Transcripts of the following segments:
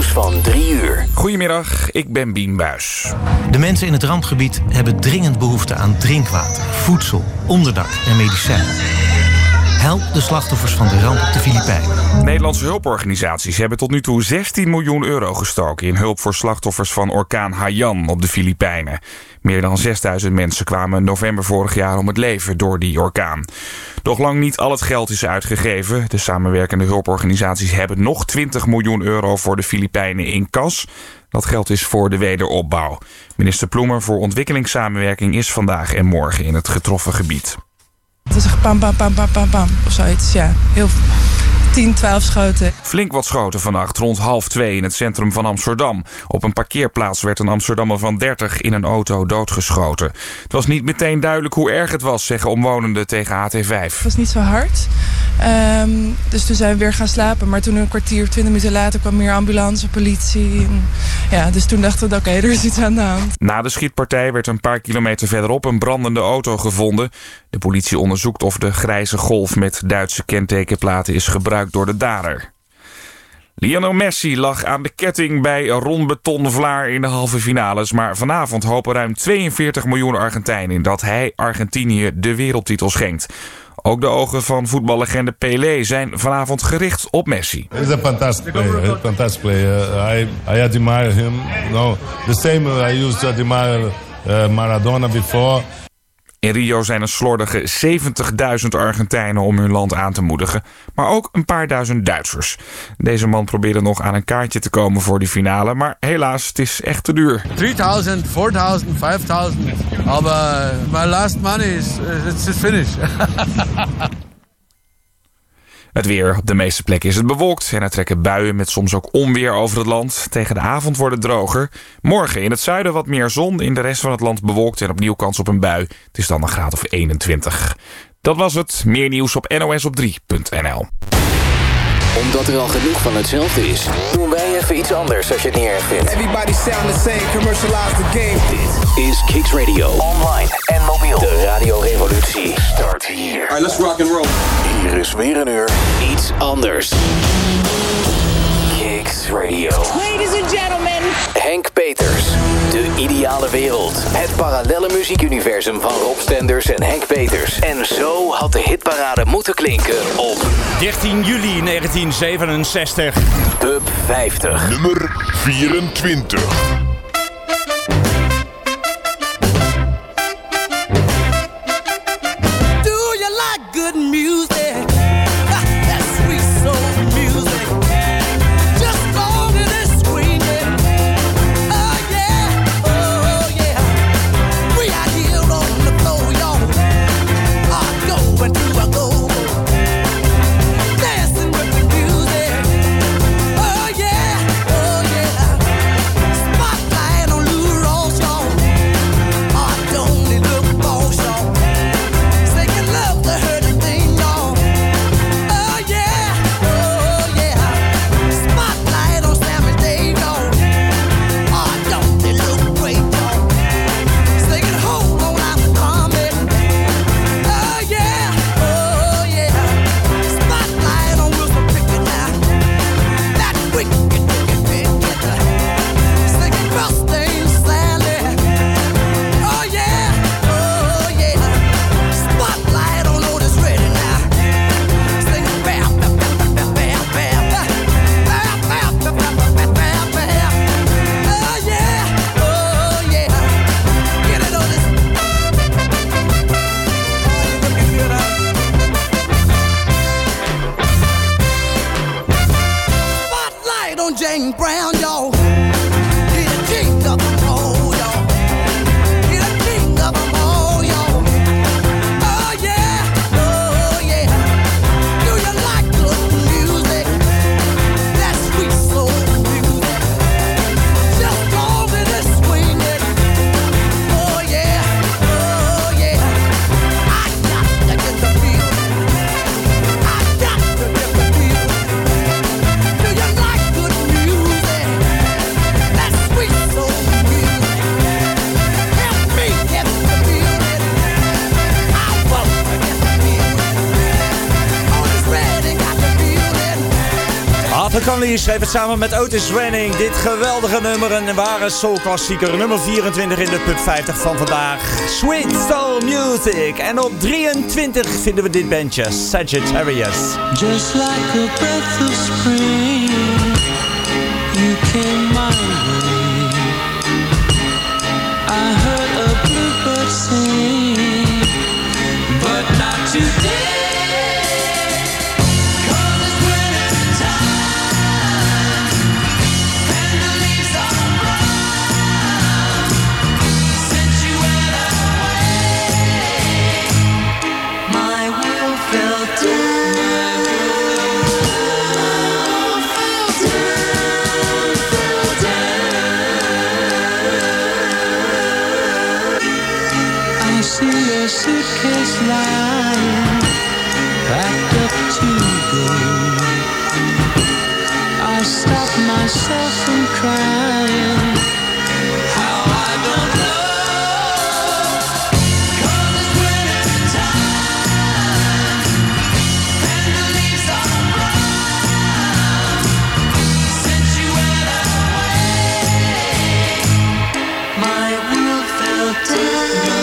nieuws van 3 uur. Goedemiddag, ik ben Bien Buijs. De mensen in het rampgebied hebben dringend behoefte aan drinkwater, voedsel, onderdak en medicijn. Help de slachtoffers van de ramp op de Filipijnen. Nederlandse hulporganisaties hebben tot nu toe 16 miljoen euro gestoken in hulp voor slachtoffers van orkaan Haiyan op de Filipijnen. Meer dan 6000 mensen kwamen in november vorig jaar om het leven door die orkaan. Doch lang niet al het geld is uitgegeven. De samenwerkende hulporganisaties hebben nog 20 miljoen euro voor de Filipijnen in kas. Dat geld is voor de wederopbouw. Minister Ploemer voor ontwikkelingssamenwerking is vandaag en morgen in het getroffen gebied. Het was echt pam, pam, pam, pam, pam, pam of zoiets, ja. Heel 10, 12 schoten. Flink wat schoten vannacht rond 1:30 in het centrum van Amsterdam. Op een parkeerplaats werd een Amsterdammer van 30 in een auto doodgeschoten. Het was niet meteen duidelijk hoe erg het was, zeggen omwonenden tegen AT5. Het was niet zo hard. Dus toen zijn we weer gaan slapen. Maar toen een kwartier, 20 minuten later kwam meer ambulance, politie. Dus toen dachten we, oké, er is iets aan de hand. Na de schietpartij werd een paar kilometer verderop een brandende auto gevonden. De politie onderzoekt of de grijze Golf met Duitse kentekenplaten is gebruikt door de dader. Lionel Messi lag aan de ketting bij Ron Beton Vlaar in de halve finales. Maar vanavond hopen ruim 42 miljoen Argentijnen dat hij Argentinië de wereldtitel schenkt. Ook de ogen van voetballegende Pelé zijn vanavond gericht op Messi. He's a fantastic player. I admire him. The same I used to admire Maradona before. In Rio zijn er slordige 70.000 Argentijnen om hun land aan te moedigen. Maar ook een paar duizend Duitsers. Deze man probeerde nog aan een kaartje te komen voor die finale. Maar helaas, het is echt te duur. 3.000, 4.000, 5.000. Maar my last money is finished. Het weer. Op de meeste plekken is het bewolkt en er trekken buien met soms ook onweer over het land. Tegen de avond wordt het droger. Morgen in het zuiden wat meer zon, in de rest van het land bewolkt en opnieuw kans op een bui. Het is dan een graad of 21. Dat was het. Meer nieuws op nosop3.nl. Omdat er al genoeg van hetzelfde is, doen wij even iets anders als je het niet erg vindt. Everybody sound the same, commercialize the game. Dit is Kicks Radio. Online en mobiel. De radiorevolutie start hier. Alright, let's rock and roll. Hier is weer een uur iets anders. Kicks Radio. Ladies and gentlemen. Henk Peters. De ideale wereld. Het parallelle muziekuniversum van Rob Stenders en Henk Peters. En zo had de hitparade moeten klinken op 13 juli 1967. Pub 50. Nummer 24. Do you like good music? That sweet soul music. Just long as it's screaming. Oh yeah. We out here on the floor, y'all. Go and do a go. Dancing with the music. Oh yeah. Spotlight on Lou Rawls, y'all. Don't it look boss, y'all. Singing love to her the thing, y'all. Oh yeah. Spotlight on Sam and Dave, y'all. Don't it look great, y'all. Singing hold on, I'm coming. Oh yeah. Spotlight on Wilson Pickett now. That wicked Pickett. Singing Rustin Sally. Oh yeah. Spotlight on Otis Redding now. Singing bam, bam, bam, bam, bam, bam. Bam, bam, bam, bam, bam, bam, bam. Oh yeah. Get it, Otis. Looking good, Spotlight on Jane Brown, y'all. He the king of them all, y'all. He the king of them all, y'all. Oh yeah. Do you like good music? That sweet soul music. Just long as it's swinging. Oh yeah. I got to get the feeling. I got to get the feeling. Do you like good music? Arthur Conley schreef het samen met Otis Redding. Dit geweldige nummer, een ware soulklassieker. Nummer 24 in de Pub 50 van vandaag. Sweet Soul Music. En op 23 vinden we dit bandje, Sagittarius. Just like a breath of spring, you came my way. I heard a bluebird sing, but not today. Suitcase lying, packed up to go. I stopped myself from crying. How I don't know, 'cause it's winter time and the leaves are brown. Since you went away, my world fell down.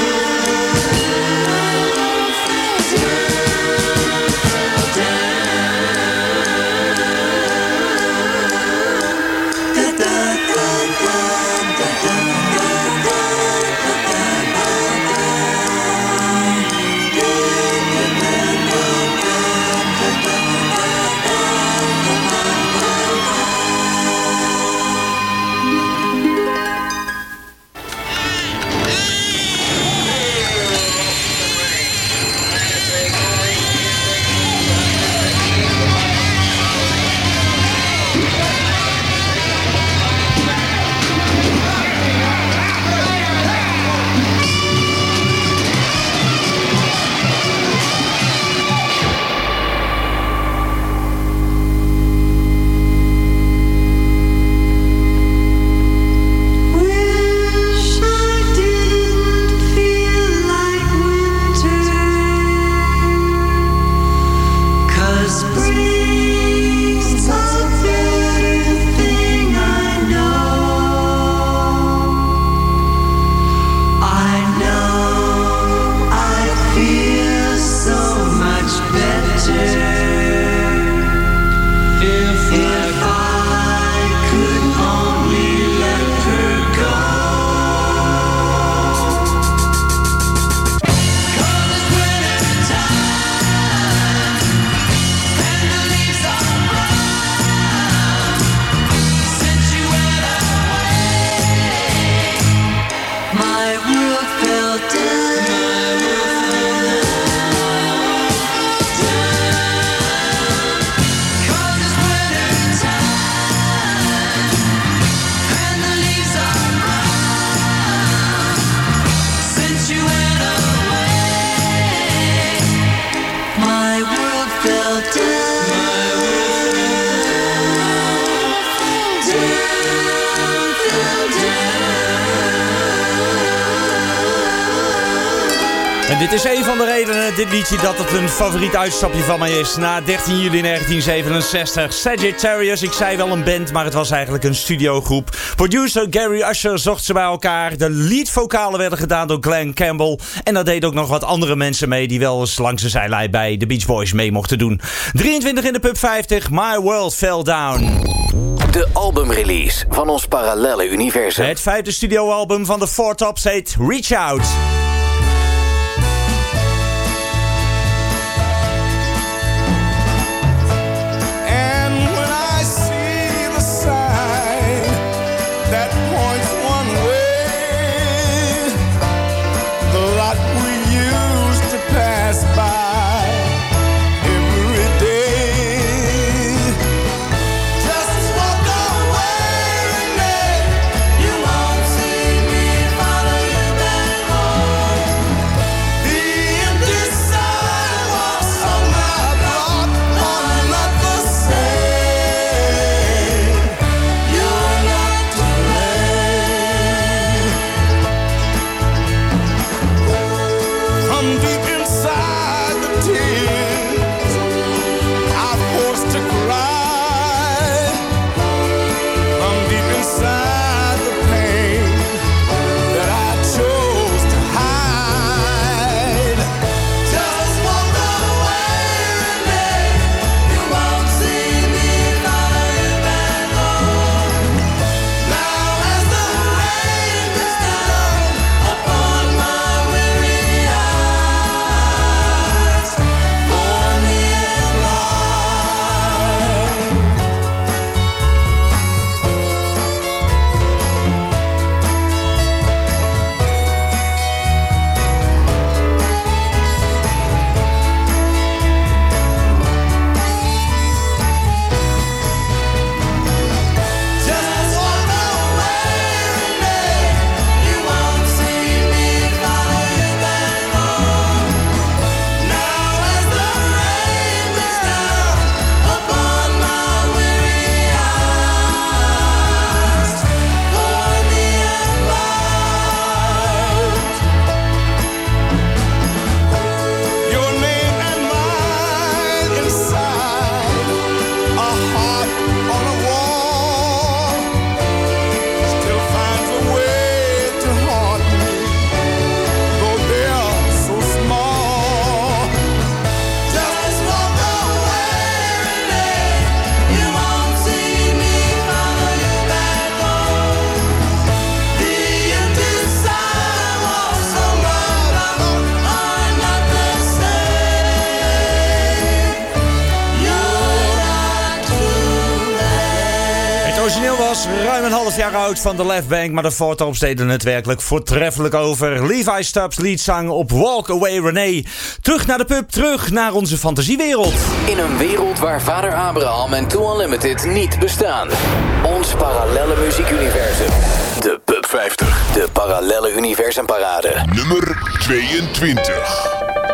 En dit is een van de redenen, dit liedje, dat het een favoriet uitstapje van mij is. Na 13 juli 1967. Sagittarius, ik zei wel een band, maar het was eigenlijk een studiogroep. Producer Gary Usher zocht ze bij elkaar. De leadvokalen werden gedaan door Glenn Campbell. En daar deden ook nog wat andere mensen mee die wel eens langs de zijlijn bij de Beach Boys mee mochten doen. 23 in de Pub 50, My World Fell Down. De albumrelease van ons parallelle universum. Het 5e studioalbum van de Four Tops heet Reach Out. You won't see me follow you back home. origineel was ruim een half jaar oud van de Left Bank, maar de Four Tops deden het werkelijk voortreffelijk over. Levi Stubbs leadzang op Walk Away Renee. Terug naar de pub, terug naar onze fantasiewereld. In een wereld waar vader Abraham en Too Unlimited niet bestaan. Ons parallelle muziekuniversum. De Pub 50. De parallelle universumparade. Nummer 22.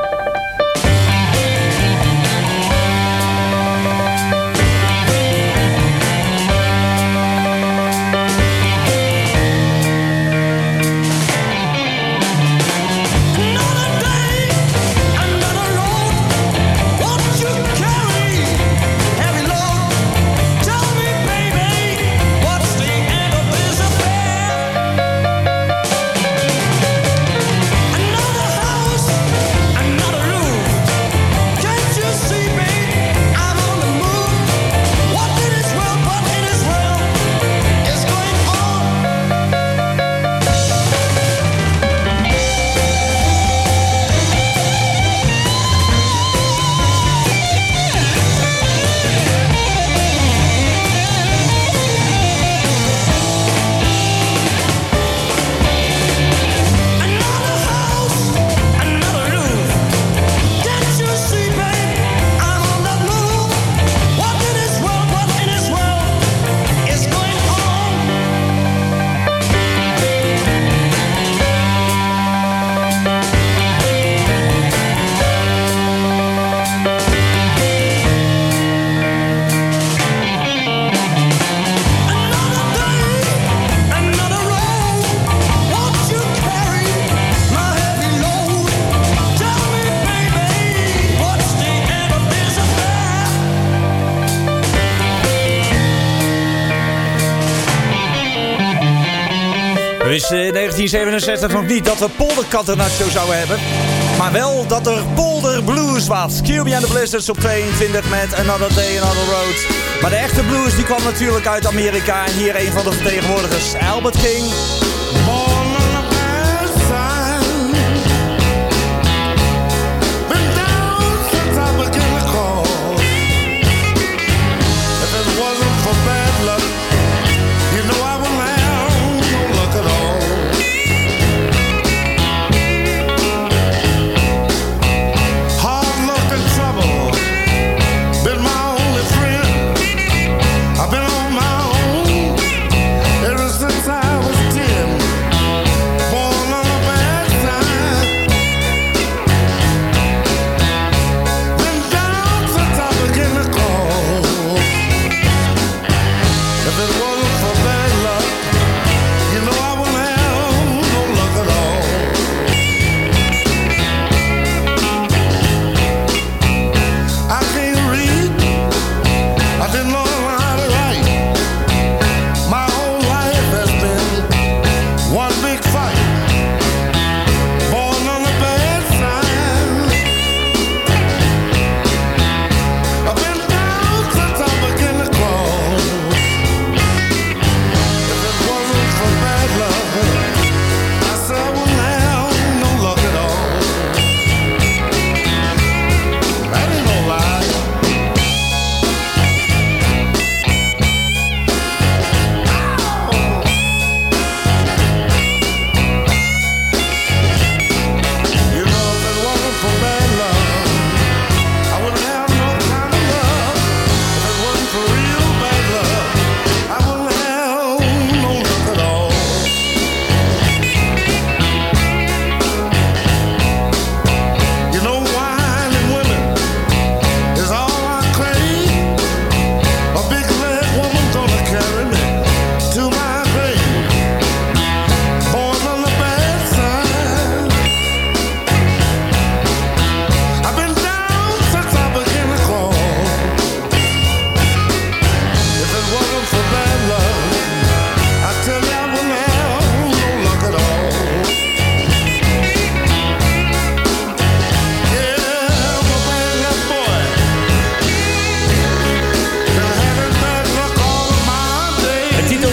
Dus in 1967 nog niet dat we poldercatenaccio zouden hebben. Maar wel dat er polder blues was. QB and the Blizzards op 22 met Another Day, Another Road. Maar de echte blues die kwam natuurlijk uit Amerika. En hier een van de vertegenwoordigers, Albert King. I've been on my own ever since I was 10.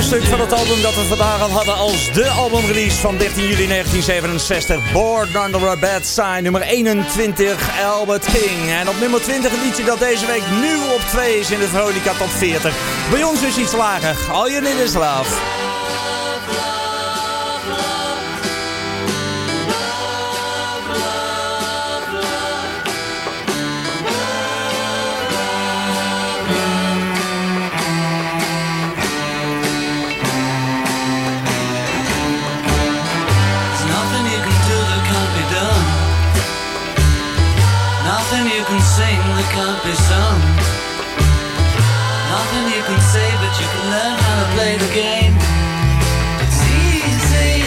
stuk van het album dat we vandaag al hadden als de albumrelease van 13 juli 1967. Born Under a Bad Sign, nummer 21, Albert King. En op nummer 20 een liedje dat deze week nu op 2 is in de Veronica Top 40. Bij ons is iets lager. All You Need Is Love. Can't be sung. Nothing you can say, but you can learn how to play the game. It's easy.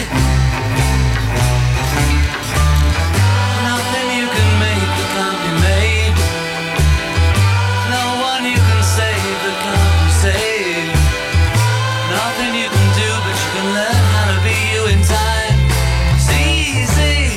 Nothing you can make that can't be made. No one you can save that can't be saved. Nothing you can do, but you can learn how to be you in time. It's easy.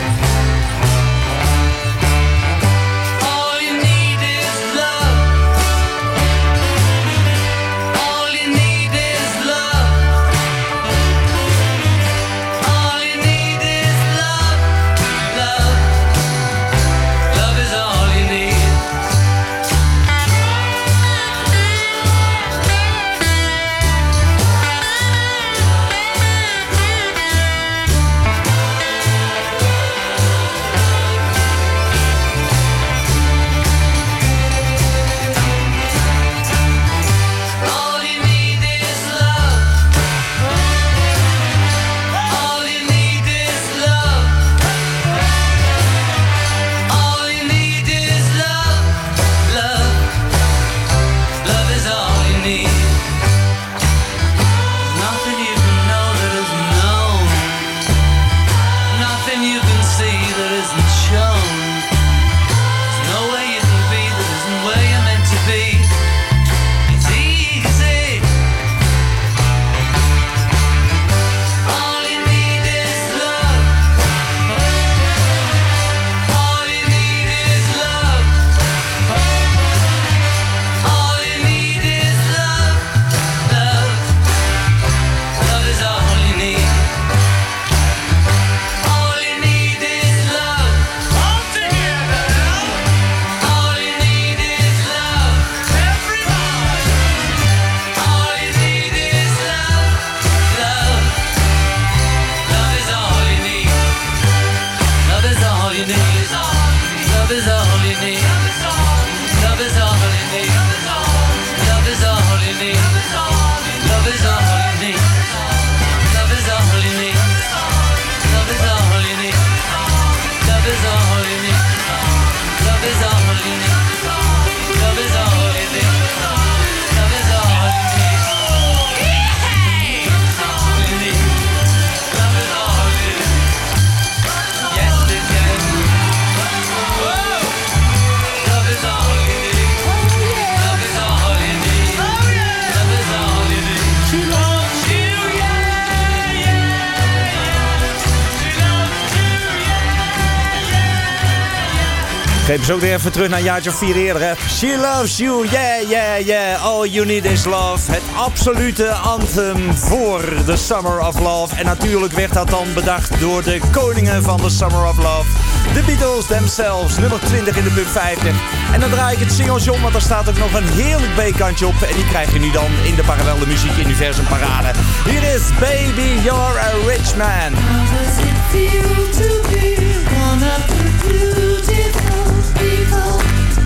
Geef ze ook weer even terug naar een jaartje of 4 eerder. Hè. She loves you, yeah, yeah, yeah. All you need is love. Het absolute anthem voor The Summer of Love. En natuurlijk werd dat dan bedacht door de koningen van The Summer of Love. De Beatles themselves, nummer 20 in de Pub 50. En dan draai ik het singeltje, want er staat ook nog een heerlijk B-kantje op. En die krijg je nu dan in de Parallelle Muziek Universum Parade. Hier is Baby, You're a Rich Man. How does it feel to be one of the beautiful people?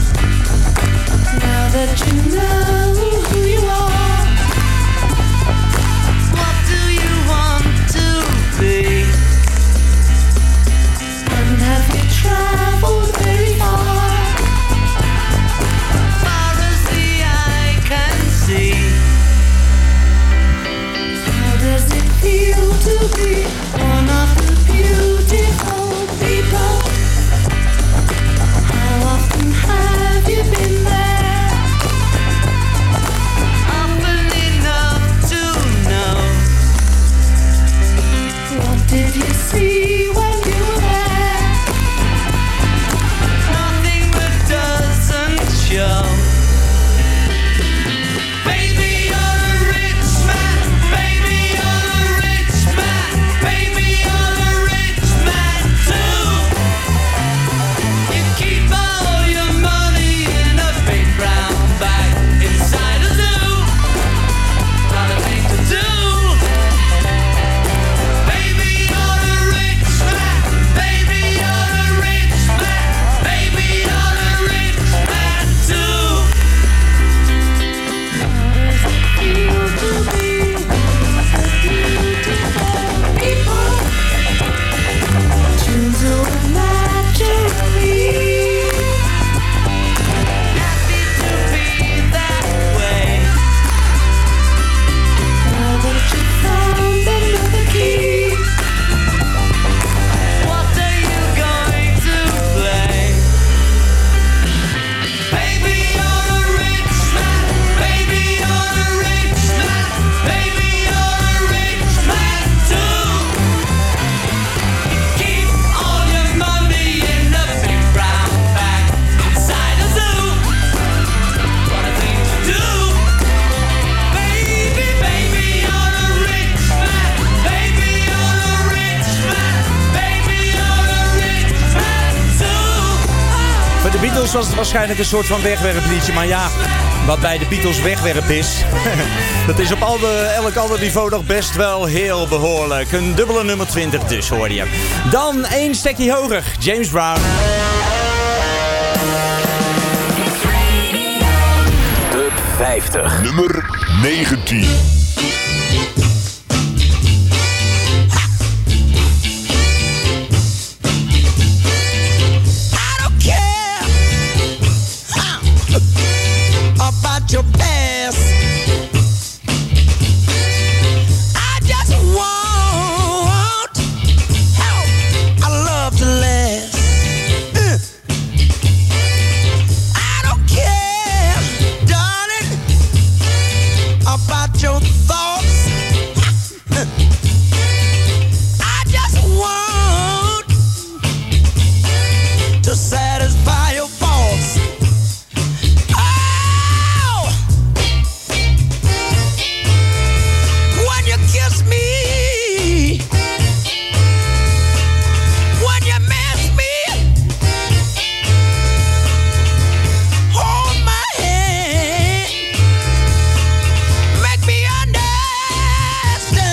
Now that you know who you are, what do you want to be? And have you traveled very far? Far as the eye can see. How does it feel to be one of the beautiful people? How often have you been there? Beatles was het waarschijnlijk een soort van wegwerpliedje. Maar ja, wat bij de Beatles wegwerp is, dat is op elk ander niveau nog best wel heel behoorlijk. Een dubbele nummer 20 dus, hoorde je. Dan 1 stekje hoger, James Brown. Top 50. Nummer 19. Your past, I just want our love to last. I don't care, darling, about your thoughts. I just want to satisfy your faults. Kiss me when you miss me. Hold my hand, make me understand.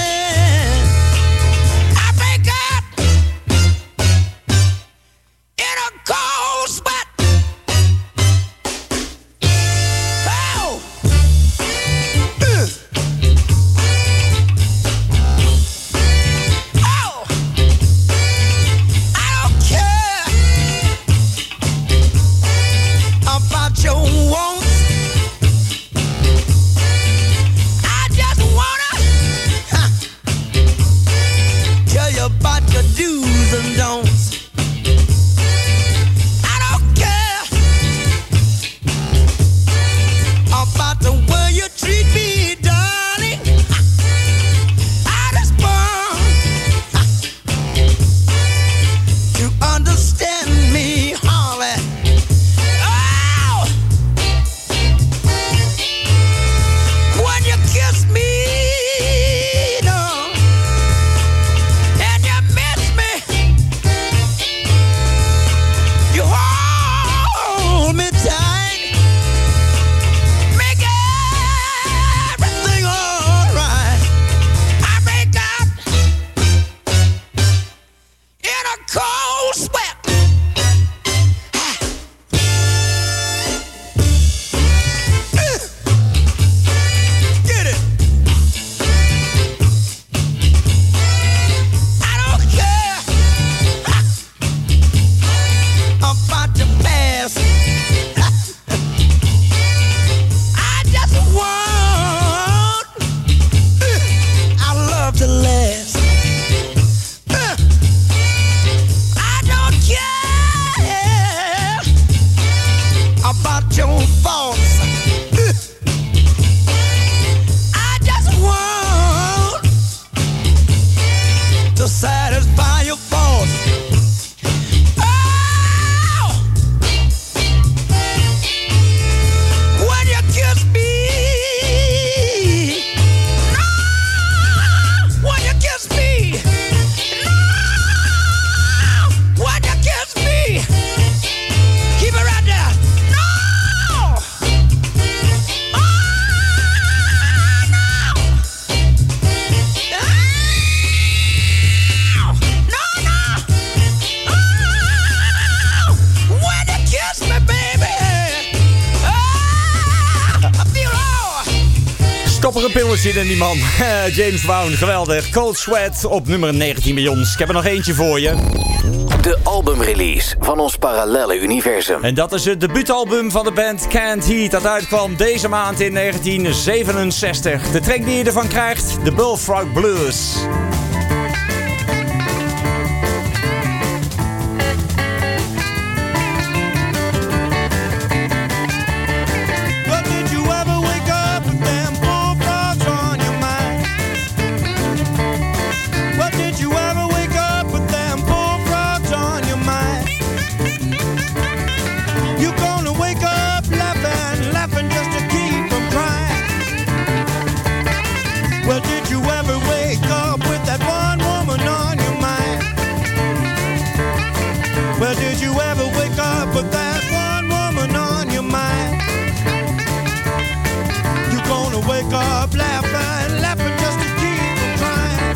I break up in a cold sweat. Oh. Your wants. I just wanna tell you about your do's and don'ts. I don't care about the way you treat me, darling. I just want to understand me, Holly. Kiss me, no, and you miss me. You hold me tight, make everything alright. I break up in a cold sweat. Satisfy your faults. Oh, when you kiss me, no, when you kiss me, no, when you kiss me, keep it right there. No, oh, no. Stop er een pilletje in die man. James Brown, geweldig. Cold Sweat op nummer 19 bij ons. Ik heb er nog eentje voor je. De albumrelease van ons parallelle universum. En dat is het debuutalbum van de band Canned Heat. Dat uitkwam deze maand in 1967. De track die je ervan krijgt, de Bullfrog Blues. Well, did you ever wake up with wake up laughing, laughing just to keep from crying.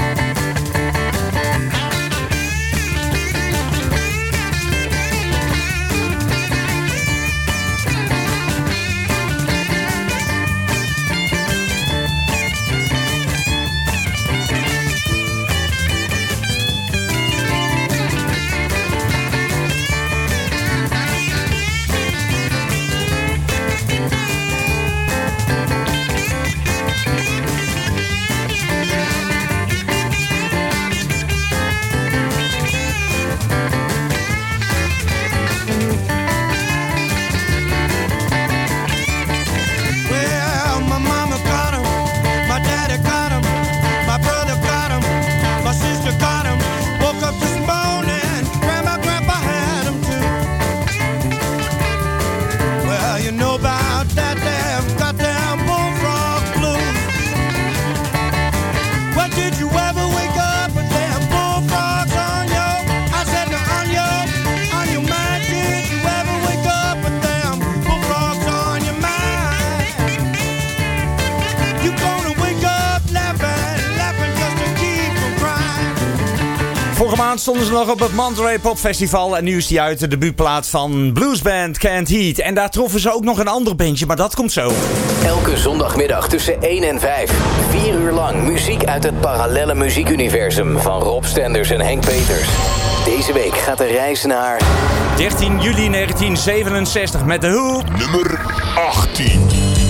Vorige maand stonden ze nog op het Monterey Pop Festival. En nu is die uit, de debuutplaat van bluesband Can't Heat. En daar troffen ze ook nog een ander bandje, maar dat komt zo. Elke zondagmiddag tussen 1 en 5. 4 uur lang muziek uit het parallelle muziekuniversum van Rob Stenders en Henk Peters. Deze week gaat de reis naar 13 juli 1967 met The Who. Nummer 18.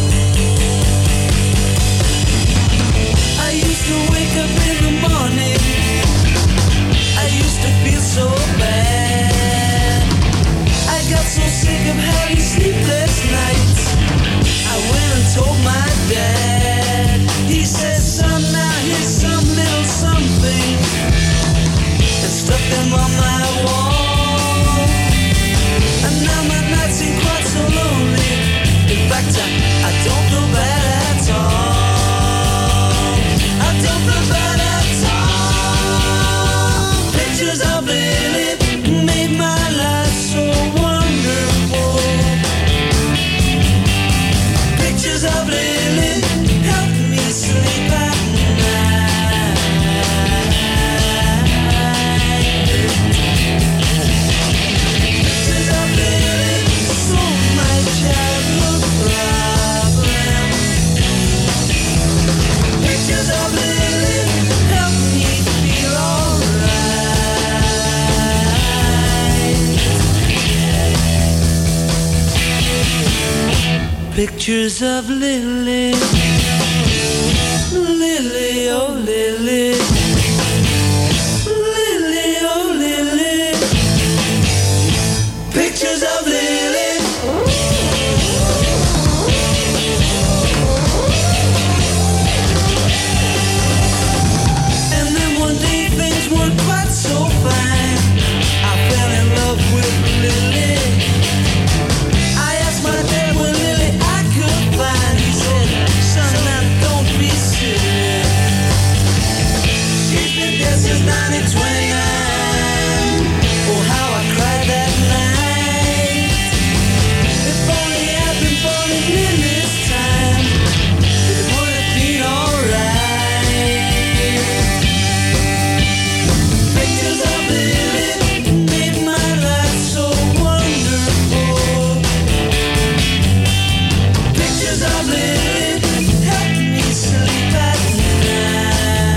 I used to wake up in the morning. I used to feel so bad. I got so sick of having sleepless nights. I went and told my dad. He said, son, now here's some little something, and stuck them on my wall. And now my nights seem quite so lonely. In fact, I don't feel bad at all. I don't feel bad at all. Pictures of Lily made my life so wonderful. Pictures of Lily helped me sleep at night. Pictures of Lily solved my childhood problem. Pictures of Lily helped me feel alright. Pictures of Lily, Lily, oh Lily, Lily, oh Lily. Pictures of Lily. And then one day things weren't quite so fine. I fell in love with Lily. I asked my dad when Lily I could find. He said, son, now don't be silly. She's been dead since 1929. Oh, how I cried that night. If only I'd been born in Lily's time, it would have been alright. Pictures of Lily made my life so wonderful. Pictures of Lily helped me sleep at night.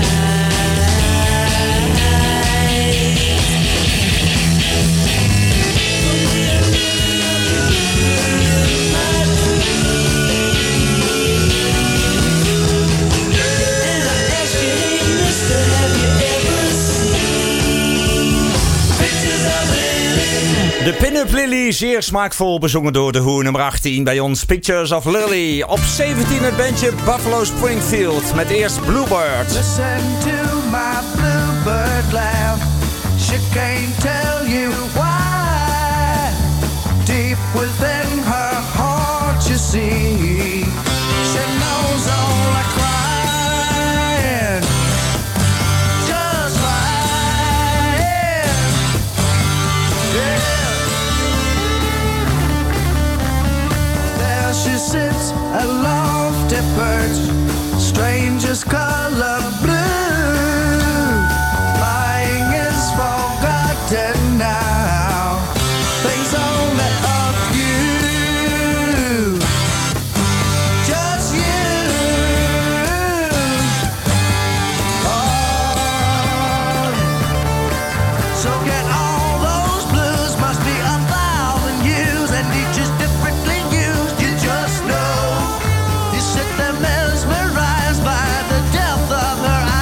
And I ask you, hey mister, have you ever seen pictures of Lily? De Pin-Up Lily, zeer smaakvol bezongen door The Who. Nummer 18 bij ons, Pictures of Lily. Op 17 het bandje Buffalo Springfield met eerst Bluebird. Listen to my bluebird laugh. She can't tell you why. Deep within her heart, you see, she knows only crying, just crying. Yeah. There she sits aloft tippers, strangers color blue. Lying is forgotten now. Things only of you, just you. Oh, so get all those blues, must be 1,000 years, and each is differently used. You just know. You sit there mesmerized by the depth of her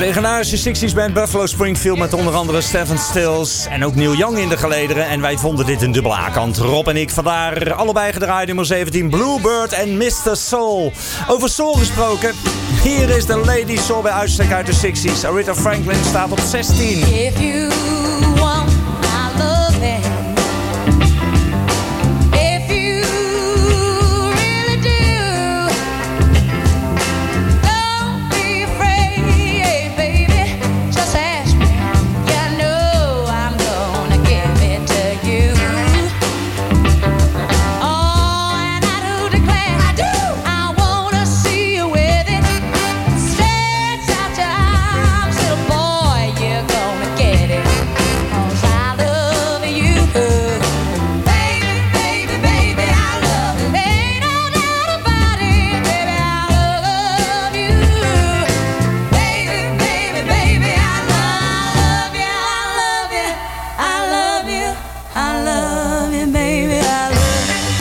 Legendarische 60s band Buffalo Springfield met onder andere Stephen Stills en ook Neil Young in de gelederen. En wij vonden dit een dubbele A-kant. Rob en ik vandaar allebei gedraaid, nummer 17, Bluebird en Mr. Soul. Over soul gesproken, hier is de Lady Soul bij uitstek uit de 60s. Aretha Franklin staat op 16. If you want my loving, if you really do, don't be afraid, baby, just ask me. You know I'm gonna give it to you. Oh, and I do declare, I wanna see you with it. Stretch out your arms, little boy, you're gonna get it. 'Cause I love you. Baby, baby, baby, I love you. Ain't no doubt about it, baby, I love you. Baby, baby, baby, I love you. I love you, I love you, baby, I love you.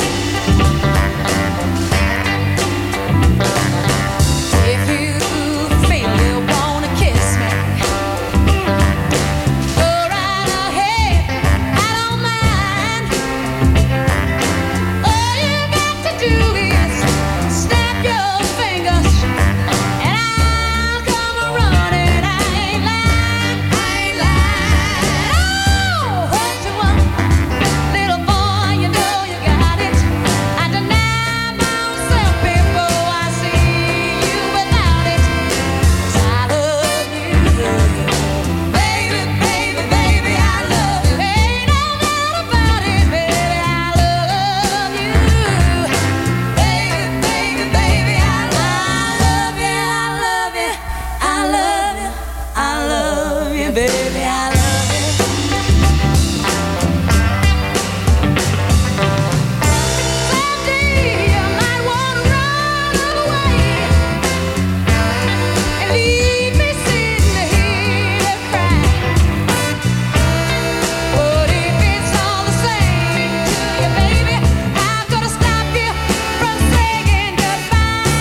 If you feel you wanna kiss me, go right ahead, I don't mind. All you got to do is snap your fingers, and I'll come running. I ain't lying, Oh, what you want, little boy, you know you got it. I deny myself before I see you without it. 'Cause I love you. Baby, baby, baby, I love you. Ain't no doubt about it, baby, I love you. Baby, baby, baby, I love you. I love you, I love you, baby, I love you. Someday you might wanna run away and leave me sitting here crying. But if it's all the same to you, baby, I'm gonna stop you from saying goodbye.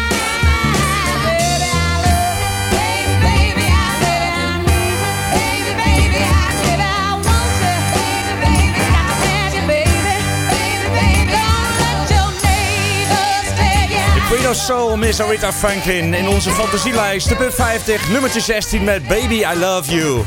Baby, I love you. Baby, baby, I love you. Baby, baby, I want you. Baby, baby, I have you, baby. Baby, baby, don't let your neighbors tell you. The Queen of Soul, Miss Aretha Franklin in onze fantasielijst. De Pub 50, nummertje 16 met Baby I Love You.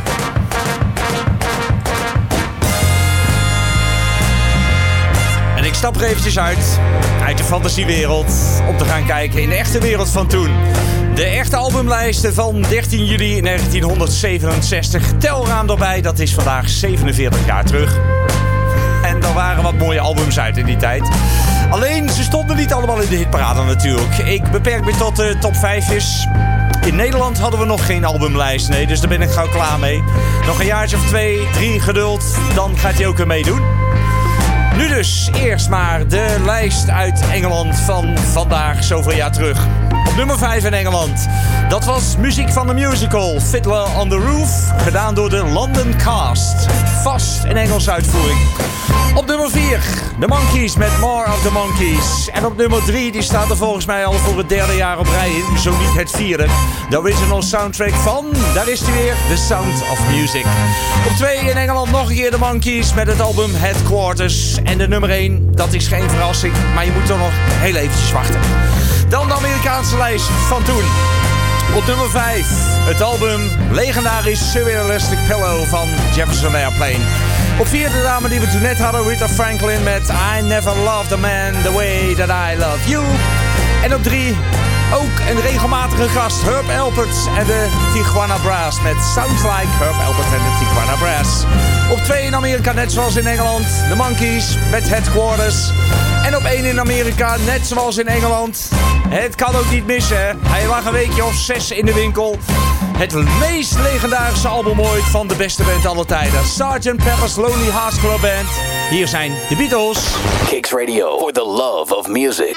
En ik stap er eventjes uit de fantasiewereld om te gaan kijken in de echte wereld van toen. De echte albumlijsten van 13 juli 1967. Tel eraan erbij, dat is vandaag 47 jaar terug. En er waren wat mooie albums uit in die tijd. Alleen, ze stonden niet allemaal in de hitparade natuurlijk. Ik beperk me tot de top 5's. In Nederland hadden we nog geen albumlijst, nee, dus daar ben ik gauw klaar mee. Nog een jaartje of 2, 3 geduld, dan gaat hij ook weer meedoen. Nu dus, eerst maar de lijst uit Engeland van vandaag, zoveel jaar terug. Op nummer 5 in Engeland. Dat was muziek van de musical Fiddler on the Roof, gedaan door de London Cast. Vast in Engelse uitvoering. Op nummer 4, The Monkees met More of the Monkees. En op nummer 3, die staat er volgens mij al voor het 3e jaar op rij in, zo niet het 4e. De original soundtrack van, daar is hij weer, The Sound of Music. Op 2 in Engeland nog een keer The Monkees met het album Headquarters. En de nummer 1, dat is geen verrassing, maar je moet toch nog heel eventjes wachten. Dan de Amerikaanse lijst van toen. Op nummer 5, het album legendarisch Surrealistic Pillow van Jefferson Airplane. Op 4 de dame die we toen net hadden, Aretha Franklin met I Never Loved a Man the Way That I Love You. En op 3 ook een regelmatige gast, Herb Alpert en de Tijuana Brass met Sounds Like Herb Alpert en de Tijuana Brass. Op 2 in Amerika, net zoals in Engeland, The Monkees met Headquarters. En op 1 in Amerika, net zoals in Engeland. Het kan ook niet missen, hè? Hij lag een weekje of 6 in de winkel. Het meest legendarische album ooit van de beste band aller tijden. Sgt. Pepper's Lonely Hearts Club Band. Hier zijn de Beatles. Kicks Radio for the love of music.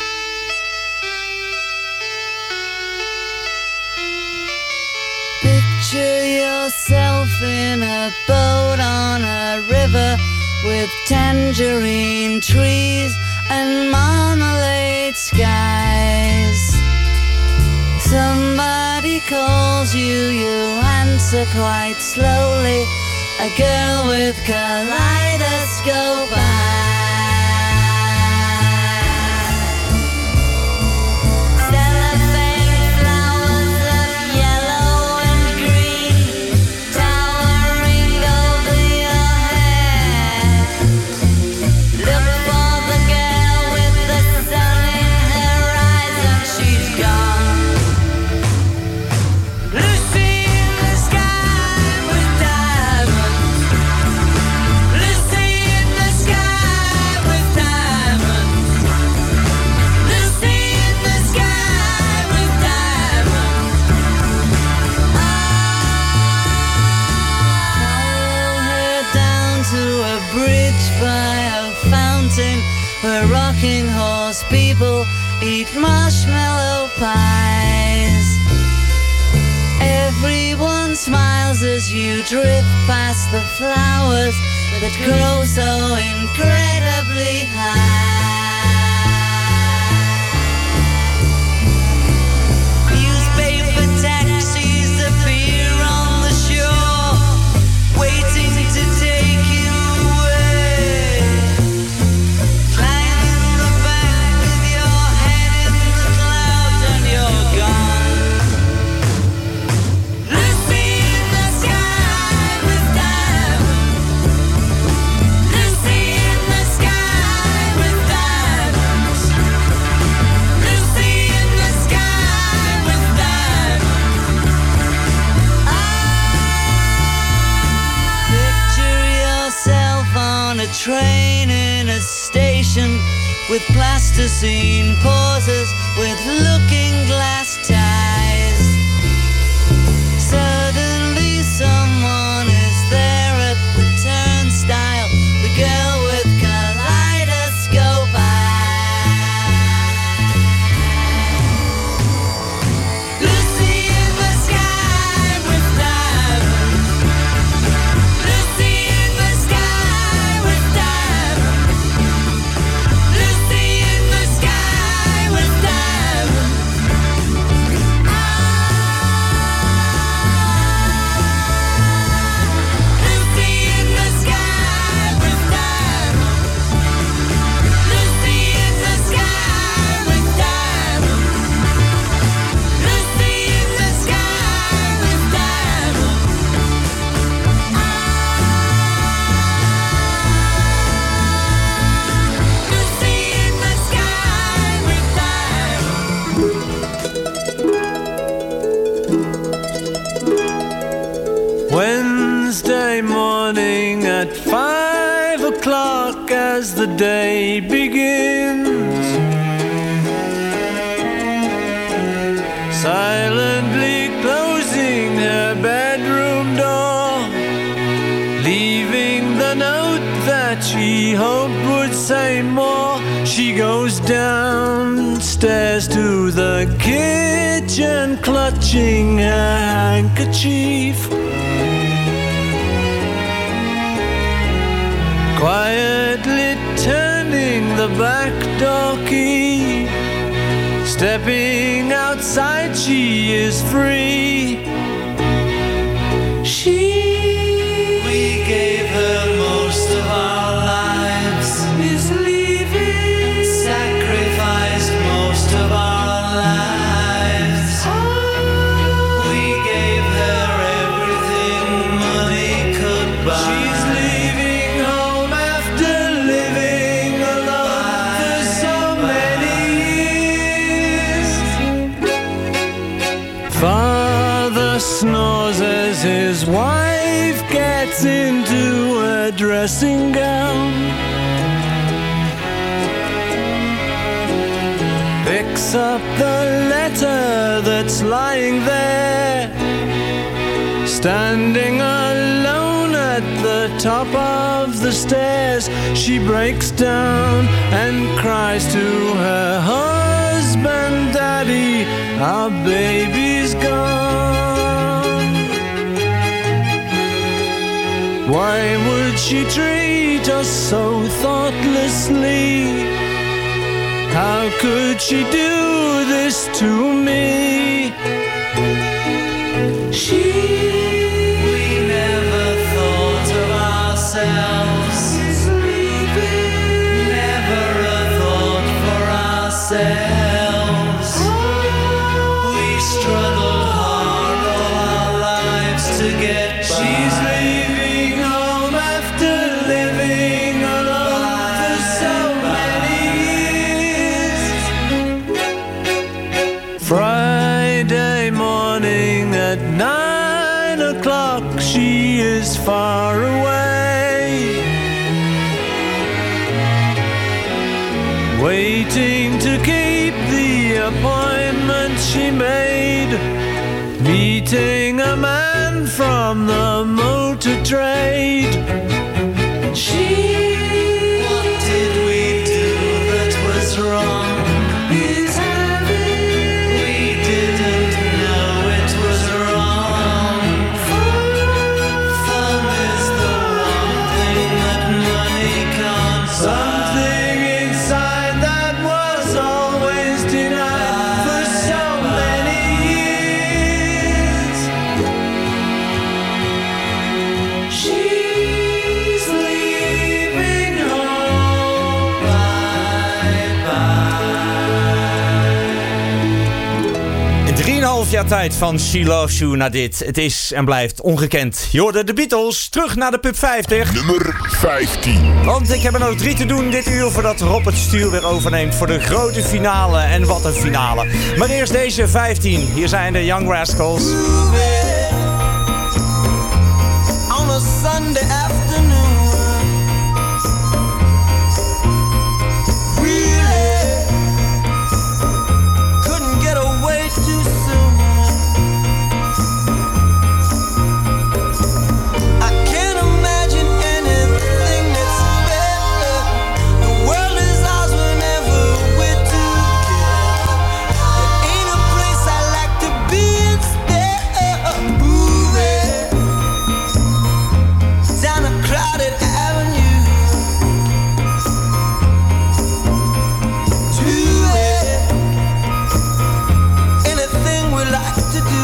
Picture yourself in a boat on a river with tangerine trees and marmalade skies. Somebody calls calls you, you answer quite slowly. A girl with kaleidoscope cellophane flowers of yellow and green towering over your head. Look for the girl with the sun in her eyes and she's gone. Lucy in the sky with diamonds. Lucy in the sky with diamonds. Lucy in the sky with diamonds. Follow her down to a bridge by a fountain where rocking horse people eat marshmallow pies. Everyone smiles as you drift past the flowers that grow so incredibly high. Newspaper taxis appear on the shore, waiting to take you away. Climb in the back with your head in the clouds and you're gone. Lucy in the sky with diamonds. Lucy in the sky with diamonds. Lucy in the sky with diamonds. Picture yourself on a train in a station with plasticine pauses with looking glass ties. Suddenly someone is there at the turnstile, the girl with kaleidoscope eyes. Lucy in the sky with diamonds. Lucy in the sky with diamonds. Lucy in the sky with diamonds. Lucy in the sky with diamonds. Lucy in the sky with diamonds. Lucy in the sky with Wednesday morning at 5 o'clock as the day begins. Silently closing her bedroom door, leaving the note that she hoped would say more. She goes downstairs to the kitchen, clutching her handkerchief. Quietly turning the back door key. Stepping outside, she is free. We gave her most of our lives. Is leaving. Sacrificed most of our lives. We gave her everything money could buy. She's leaving home after living alone for so many years. Father snores as his wife gets into a dressing gown. Picks up the letter that's lying there. Standing alone at the top of the stairs, she breaks down and cries to her husband, "Daddy, our baby's gone." Why would she treat us so thoughtlessly? How could she do this to me? We never thought of ourselves. Never a thought for ourselves. We struggled hard all our lives to get by. She's leaving home after living alone for so many years. Friday morning at 9 o'clock, she is far away, waiting to keep the appointment she made, meeting a man from the motor trade. What did we do that was wrong? We didn't know it was wrong. Fun is the one thing that money can't buy. Something inside that was always denied for so many years. She's leaving home. Bye-bye. 3,5 jaar tijd van She Loves You naar dit. Het is en blijft ongekend. Je hoorde de Beatles, terug naar de Pub 50. Nummer 15. Want ik heb er nog 3 te doen dit uur voordat Rob het stuur weer overneemt voor de grote finale. En wat een finale. Maar eerst deze 15. Hier zijn de Young Rascals. On a Sunday afternoon, really couldn't get away too soon. I can't imagine anything that's better. The world is ours whenever we're together. There ain't a place I like to be instead. Moving down a crowded avenue to anything we like to do.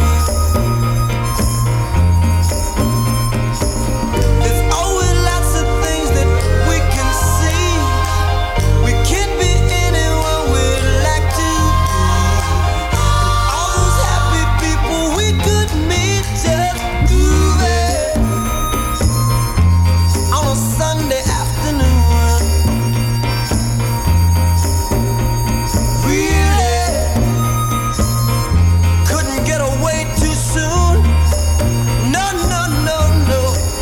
There's always lots of things that we can see. We can't be anyone we'd like to be. And all those happy people we could meet just moving on a Sunday afternoon. Really couldn't get away too soon. No, no, no, no.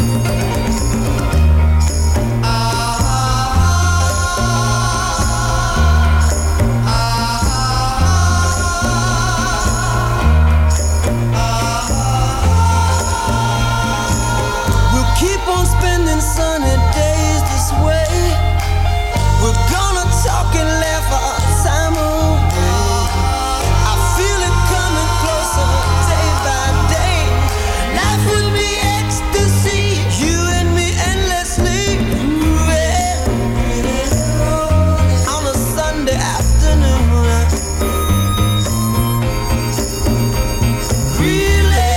We'll keep on spending sunny days this way. We're gonna talk and laugh our time away. I feel it coming closer day by day. Life would be ecstasy, you and me endlessly moving on a Sunday afternoon. Really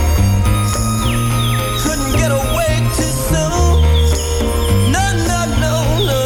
couldn't get away too soon. No, no, no, no.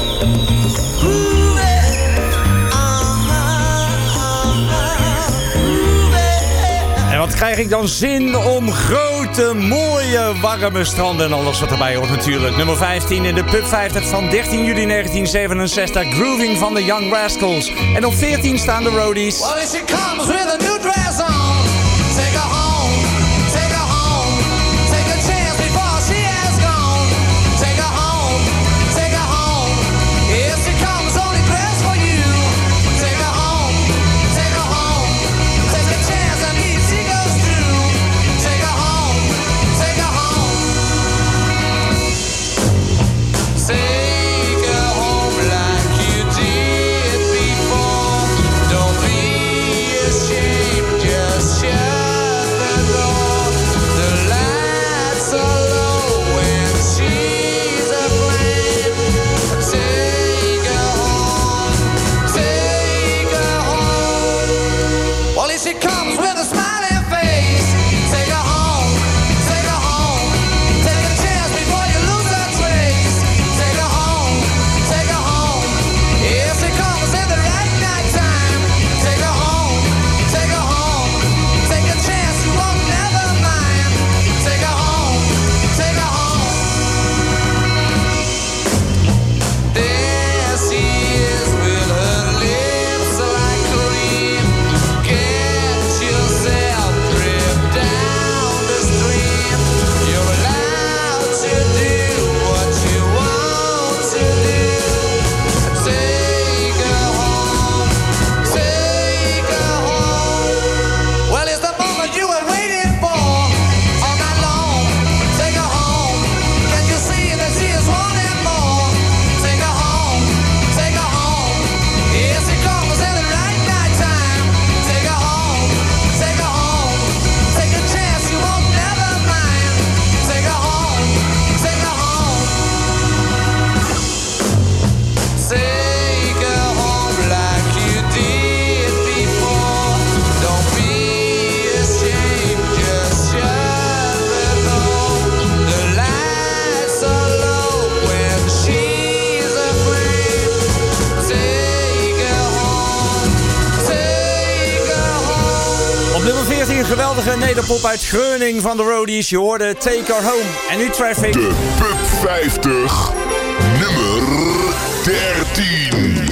En wat krijg ik dan zin om grote, mooie, warme stranden en alles wat erbij hoort natuurlijk. Nummer 15 in de Pub 50 van 13 juli 1967. Grooving van de Young Rascals. En op 14 staan de Roadies. Well, if she comes with a new dress on, take her home, take her home, take a chance before she has gone. Take her home, take her home. If she comes only dressed for you, take her home, take her home, take a chance and if she goes through. Take her home, take her home. Take her home like you did before. Don't be ashamed, just een geweldige nederpop uit Groningen van de Roadies. Je hoorde Take Her Home. En nu Traffic. De Pub 50, nummer 13.